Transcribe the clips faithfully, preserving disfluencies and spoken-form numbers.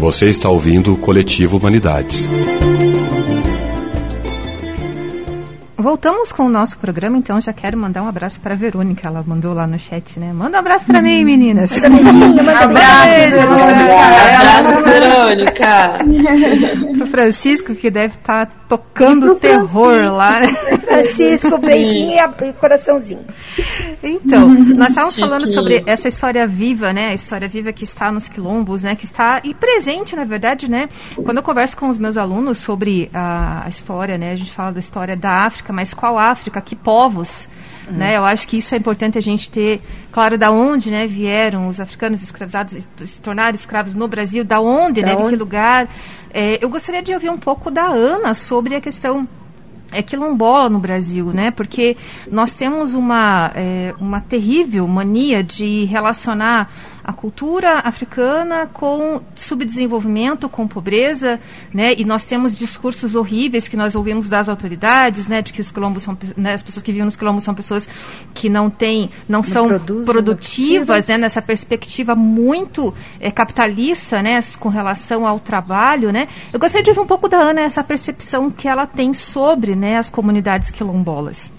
Você está ouvindo o Coletivo Humanidades. Voltamos com o nosso programa, então já quero mandar um abraço para a Verônica, ela mandou lá no chat, né? Manda um abraço para mim, meninas. Manda beijinho, manda abraço, abraço, Verônica. Pro Francisco, que deve estar tá tocando terror Francisco. lá, né? Francisco, beijinho e coraçãozinho. Então, nós estávamos falando sobre essa história viva, né? A história viva que está nos quilombos, né? Que está e presente, na verdade, né? Quando eu converso com os meus alunos sobre a, a história, né? A gente fala da história da África, mas qual África? Que povos? Uhum. Né? Eu acho que isso é importante a gente ter claro da onde, né, vieram os africanos escravizados, se tornaram escravos no Brasil, da onde, da né, onde? De que lugar. É, eu gostaria de ouvir um pouco da Ana sobre a questão é quilombola no Brasil, né? Porque nós temos uma, é, uma terrível mania de relacionar a cultura africana com subdesenvolvimento, com pobreza, né? E nós temos discursos horríveis que nós ouvimos das autoridades, né? De que os quilombos são, né? As pessoas que vivem nos quilombos são pessoas que não têm, não, não são produzem, produtivas, né? Nessa perspectiva muito é, capitalista, né? Com relação ao trabalho, né? Eu gostaria de ouvir um pouco da Ana essa percepção que ela tem sobre, né, as comunidades quilombolas.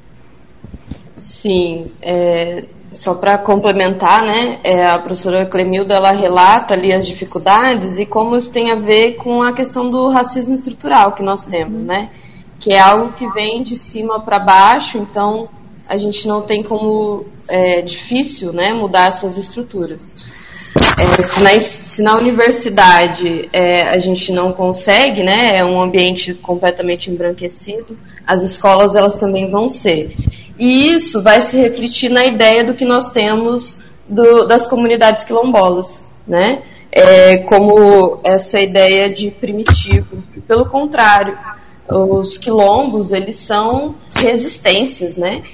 Sim, é, só para complementar, né, é, a professora Clemilda, ela relata ali as dificuldades e como isso tem a ver com a questão do racismo estrutural que nós temos, né, que é algo que vem de cima para baixo, então a gente não tem como, é difícil, né, mudar essas estruturas. É, se, na, se na universidade é, a gente não consegue, né, é um ambiente completamente embranquecido, as escolas elas também vão ser. E isso vai se refletir na ideia do que nós temos do, das comunidades quilombolas, né? É, como essa ideia de primitivo. Pelo contrário, os quilombos eles são resistências, né?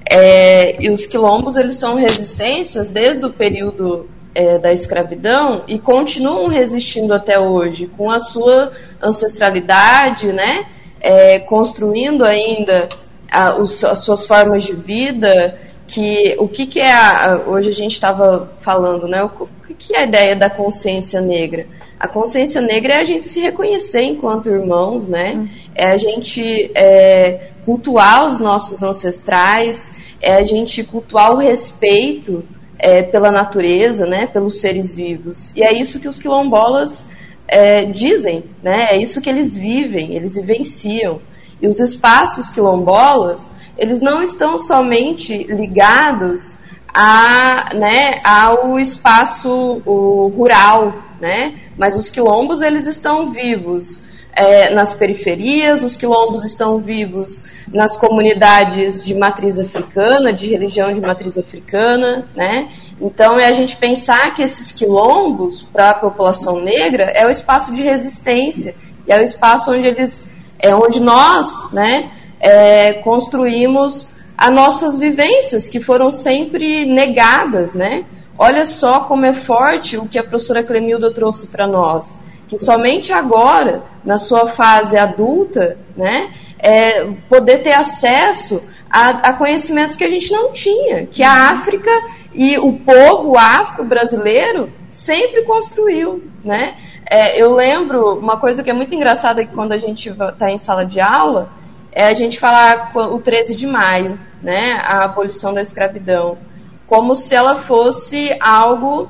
É, e os quilombos eles são resistências desde o período É, da escravidão e continuam resistindo até hoje com a sua ancestralidade, né, é, construindo ainda a, os, as suas formas de vida, que o que, que é a, hoje a gente estava falando, né, o, o que, que é a ideia da consciência negra? A consciência negra é a gente se reconhecer enquanto irmãos, né, hum. é a gente é, cultuar os nossos ancestrais, é a gente cultuar o respeito É, pela natureza, né, pelos seres vivos. E é isso que os quilombolas é, dizem, né, é isso que eles vivem, eles vivenciam. E os espaços quilombolas, eles não estão somente ligados a, né, ao espaço o, rural, né, mas os quilombos eles estão vivos é, nas periferias, os quilombos estão vivos nas comunidades de matriz africana, de religião de matriz africana, né? Então é a gente pensar que esses quilombos para a população negra é o espaço de resistência, e é o espaço onde eles, é onde nós, né, é, construímos as nossas vivências que foram sempre negadas, né? Olha só como é forte o que a professora Clemilda trouxe para nós, que somente agora, na sua fase adulta, né, é, poder ter acesso a, a conhecimentos que a gente não tinha, que a África e o povo afro-brasileiro sempre construiu, né? É, eu lembro uma coisa que é muito engraçada, que quando a gente está em sala de aula, é a gente falar o treze de maio, né, a abolição da escravidão, como se ela fosse algo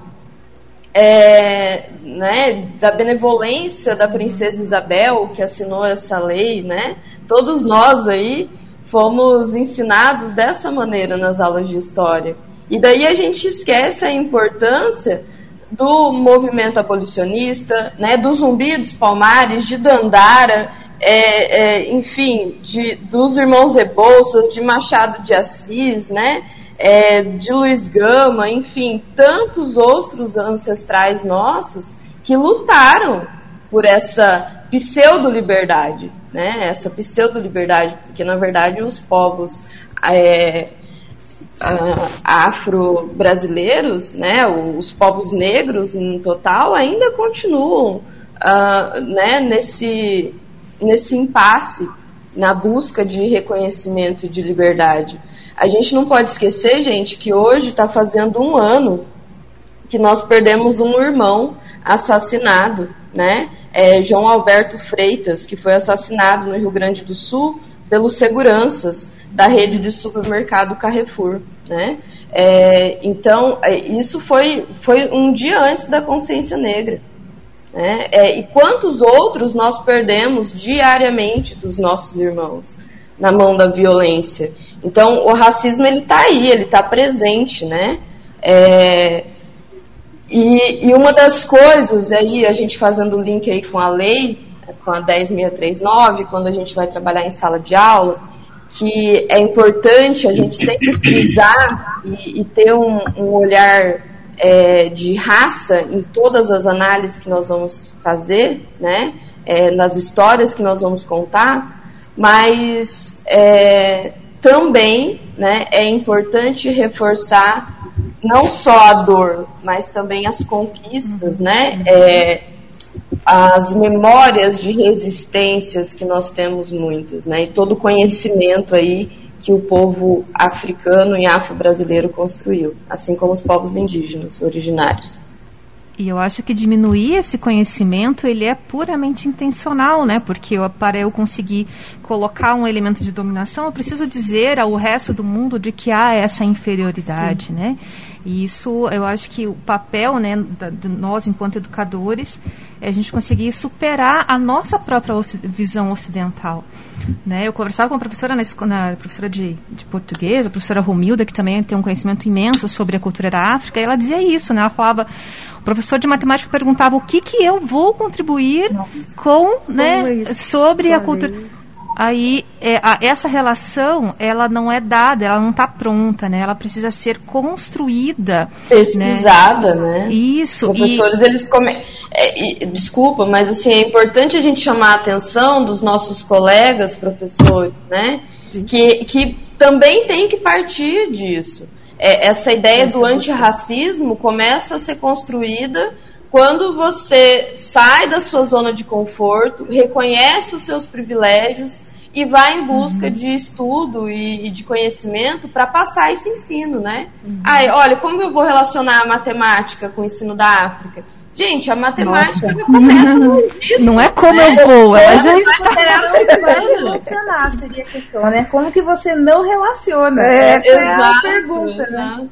é, né, da benevolência da princesa Isabel, que assinou essa lei, né? Todos nós aí fomos ensinados dessa maneira nas aulas de história. E daí a gente esquece a importância do movimento abolicionista, né, do Zumbi dos Palmares, de Dandara, é, é, enfim, de, dos irmãos Rebouças, de Machado de Assis, né, é, de Luiz Gama, enfim, tantos outros ancestrais nossos que lutaram por essa pseudo-liberdade, né, essa pseudo-liberdade, porque na verdade os povos é, afro-brasileiros, né, os povos negros no total ainda continuam uh, né, nesse, nesse impasse na busca de reconhecimento e de liberdade. A gente não pode esquecer, gente, que hoje está fazendo um ano que nós perdemos um irmão assassinado, né? É, João Alberto Freitas, que foi assassinado no Rio Grande do Sul pelos seguranças da rede de supermercado Carrefour, né? É, então, isso foi, foi um dia antes da consciência negra. Né? É, e quantos outros nós perdemos diariamente dos nossos irmãos na mão da violência? Então, o racismo ele está aí, ele está presente, né? É, e, e uma das coisas, aí, a gente fazendo o link aí com a lei, com a dez mil seiscentos e trinta e nove, quando a gente vai trabalhar em sala de aula, que é importante a gente sempre frisar e, e ter um, um olhar é, de raça em todas as análises que nós vamos fazer, né, é, nas histórias que nós vamos contar, mas é, também, né, é importante reforçar não só a dor, mas também as conquistas, né, é, as memórias de resistências que nós temos muitas, né, e todo o conhecimento aí que o povo africano e afro-brasileiro construiu, assim como os povos indígenas originários. E eu acho que diminuir esse conhecimento, ele é puramente intencional, né? Porque eu, para eu conseguir colocar um elemento de dominação, eu preciso dizer ao resto do mundo de que há essa inferioridade, Sim. né? E isso, eu acho que o papel, né, da, de nós, enquanto educadores, é a gente conseguir superar a nossa própria visão ocidental. Né? Eu conversava com a professora, na, na, a professora de, de português, a professora Romilda, que também tem um conhecimento imenso sobre a cultura da África, e ela dizia isso, né? Ela falava, o professor de matemática perguntava o que, que eu vou contribuir Nossa. com, né, sobre a cultura... Aí, é, a, essa relação, ela não é dada, ela não está pronta, né? Ela precisa ser construída. Pesquisada, né? né? Isso. Professores, e... eles come... É, e, desculpa, mas assim, é importante a gente chamar a atenção dos nossos colegas professores, né? Que, que também tem que partir disso. É, essa ideia essa do antirracismo começa a ser construída quando você sai da sua zona de conforto, reconhece os seus privilégios e vai em busca uhum. de estudo e, e de conhecimento para passar esse ensino, né? Uhum. Ai, olha, como eu vou relacionar a matemática com o ensino da África? Gente, a matemática já começa no ouvido. Não é como né? eu vou, ela já está. Não relacionar seria a questão, né? Como que você não relaciona? É, Essa exato, é a pergunta, exato. né?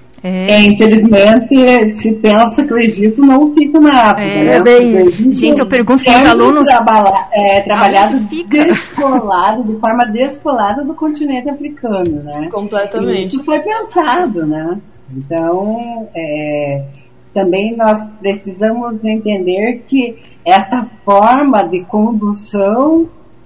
É. É, infelizmente, se pensa que o Egito não fica na África. É, né? bem, gente, eu pergunto para os alunos. Trabalha, é, trabalhado descolado, de forma descolada do continente africano, né? Completamente. E isso foi pensado, né? Então, é, também nós precisamos entender que essa forma de condução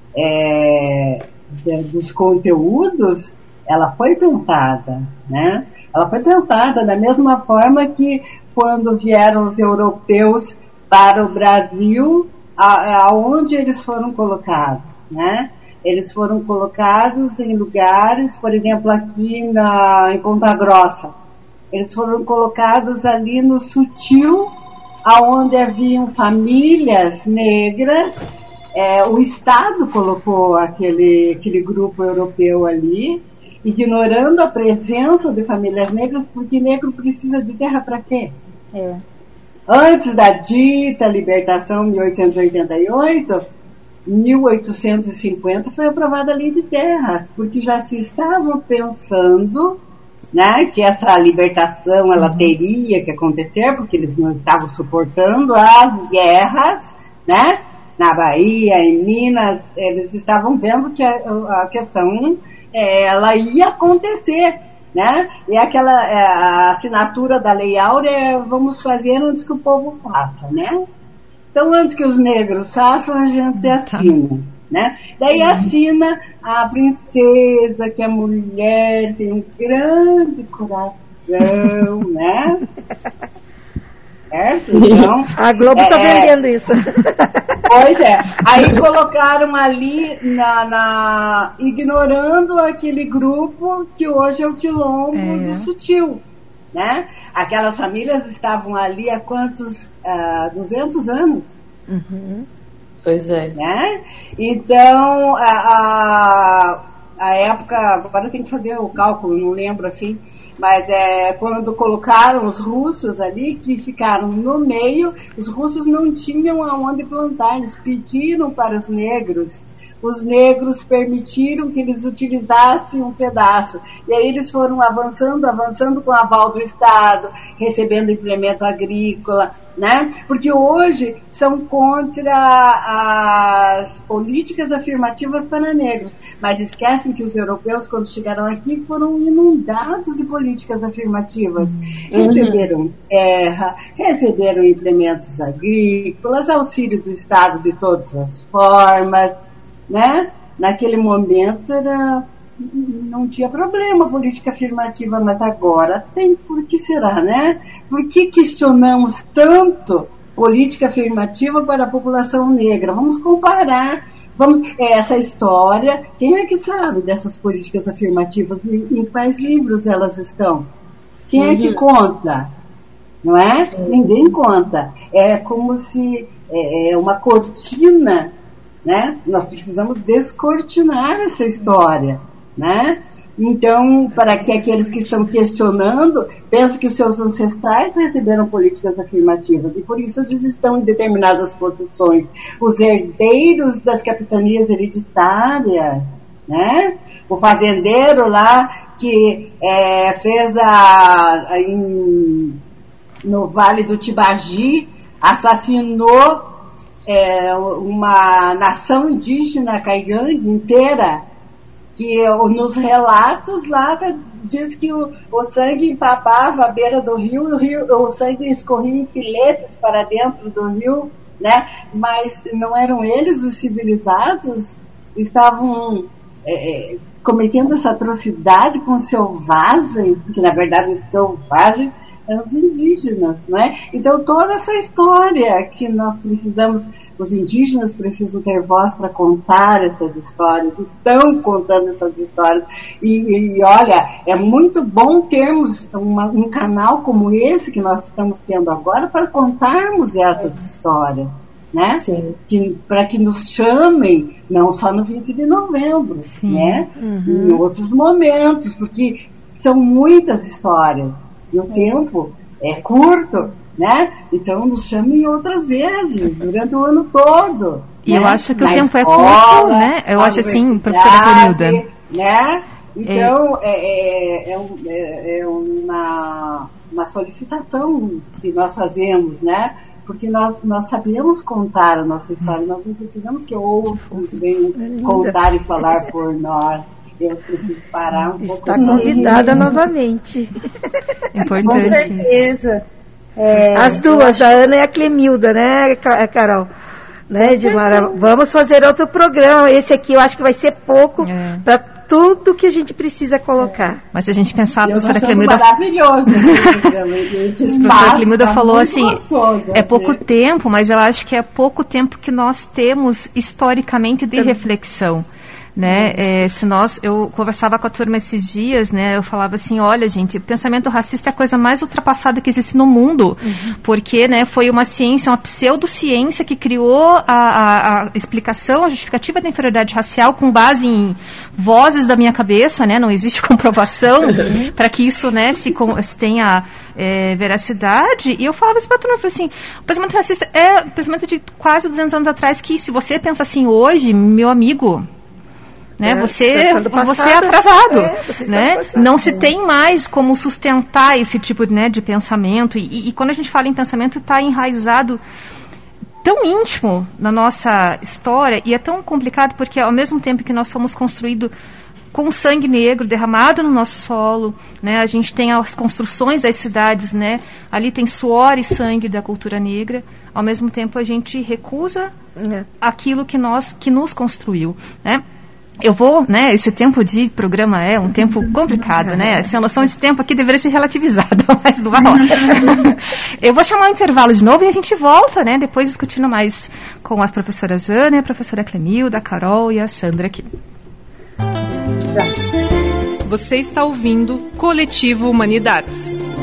é, de, dos conteúdos, ela foi pensada, né? Ela foi pensada da mesma forma que quando vieram os europeus para o Brasil, a, aonde eles foram colocados, né? Eles foram colocados em lugares, por exemplo, aqui na, em Ponta Grossa. Eles foram colocados ali no Sutil, aonde haviam famílias negras. É, o Estado colocou aquele, aquele grupo europeu ali, ignorando a presença de famílias negras, porque negro precisa de terra para quê? É. Antes da dita libertação, mil oitocentos e oitenta e oito, mil oitocentos e cinquenta foi aprovada a lei de terras, porque já se estava pensando, né, que essa libertação ela teria que acontecer, porque eles não estavam suportando as guerras, né, na Bahia, em Minas, eles estavam vendo que a, a questão ela ia acontecer, né? E aquela a assinatura da Lei Áurea, vamos fazer antes que o povo faça, né? Então, antes que os negros façam, a gente assina, né? Daí assina a princesa, que a mulher tem um grande coração, né? Certo? Então, a Globo está é, vendendo isso. Pois é. Aí colocaram ali, na, na, ignorando aquele grupo que hoje é o Quilombo é. do Sutil, né? Aquelas famílias estavam ali há quantos? Uh, duzentos anos. Uhum. Pois é. Né? Então, a, a, a época, agora tem que fazer o cálculo, não lembro assim, mas é quando colocaram os russos ali, que ficaram no meio, os russos não tinham aonde plantar, eles pediram para os negros, os negros permitiram que eles utilizassem um pedaço, e aí eles foram avançando, avançando com o aval do Estado, recebendo implemento agrícola, né? Porque hoje são contra as políticas afirmativas para negros, mas esquecem que os europeus, quando chegaram aqui, foram inundados de políticas afirmativas. Uhum. Receberam terra, receberam implementos agrícolas, auxílio do Estado de todas as formas, né? Naquele momento era, não tinha problema política afirmativa, mas agora tem. Por que será, né? Por que questionamos tanto política afirmativa para a população negra? Vamos comparar, vamos, essa história, quem é que sabe dessas políticas afirmativas e em quais livros elas estão? Quem uhum. é que conta? Não é? Sim. Ninguém conta. É como se é, é uma cortina, né? Nós precisamos descortinar essa história, né? Então, para que aqueles que estão questionando pensem que os seus ancestrais receberam políticas afirmativas e por isso eles estão em determinadas posições. Os herdeiros das capitanias hereditárias, né? O fazendeiro lá que é, fez a, a em, no Vale do Tibagi, assassinou é, uma nação indígena caigangue inteira, que nos relatos lá diz que o, o sangue empapava à beira do rio, o, rio, o sangue escorria em filetes para dentro do rio, né? Mas não eram eles os civilizados, estavam é, cometendo essa atrocidade com os selvagens, porque na verdade os selvagens eram os indígenas, né? Então toda essa história que nós precisamos, os indígenas precisam ter voz para contar essas histórias, estão contando essas histórias, e, e olha, é muito bom termos uma, um canal como esse que nós estamos tendo agora para contarmos essas histórias, né? Que, para que nos chamem, não só no vinte de novembro, sim, né? Uhum. Em outros momentos, porque são muitas histórias, e o tempo é curto, né? Então nos chamem outras vezes, durante o ano todo. E né? eu acho que Na o tempo escola, é curto, né? Eu acho assim, professora Clemilda. Né? Então, é, é, é, um, é, é uma, uma solicitação que nós fazemos, né? Porque nós, nós sabemos contar a nossa história, nós não precisamos que outros venham contar e falar por nós. Eu preciso parar um pouco. Está convidada novamente. Importante. Com certeza. É, As duas, acho... a Ana e a Clemilda, né, Carol? Né, Edmara? Vamos fazer outro programa. Esse aqui eu acho que vai ser pouco é. para tudo que a gente precisa colocar. É. Mas se a gente pensar, a professora Clemilda... maravilhoso esse programa. Esse a professora Clemilda tá falou assim, gostoso, é pouco né? tempo, mas eu acho que é pouco tempo que nós temos historicamente de reflexão. Né? É, se nós, eu conversava com a turma esses dias, né? Eu falava assim, olha gente, o pensamento racista é a coisa mais ultrapassada que existe no mundo, uhum. porque, né, foi uma ciência, uma pseudociência que criou a, a, a explicação, a justificativa da inferioridade racial com base em vozes da minha cabeça, né? Não existe comprovação para que isso, né, se, com, se tenha é, veracidade. E eu falava isso para a turma, eu falei assim, o pensamento racista é o pensamento de quase duzentos anos atrás, que se você pensa assim hoje, meu amigo, né? É, você, você é atrasado, é, você né? Não se tem mais como sustentar esse tipo, né, de pensamento, e, e quando a gente fala em pensamento está enraizado tão íntimo na nossa história, e é tão complicado porque ao mesmo tempo que nós somos construídos com sangue negro derramado no nosso solo, né, a gente tem as construções das cidades, né, ali tem suor e sangue da cultura negra, ao mesmo tempo a gente recusa é. aquilo que, nós, que nos construiu, né? Eu vou, né, esse tempo de programa é um tempo complicado, né, essa noção de tempo aqui deveria ser relativizada, mas não vai rolar. Eu vou chamar o intervalo de novo e a gente volta, né, depois discutindo mais com as professoras Ana, a professora Clemilda, a Carol e a Sandra aqui. Você está ouvindo Coletivo Humanidades.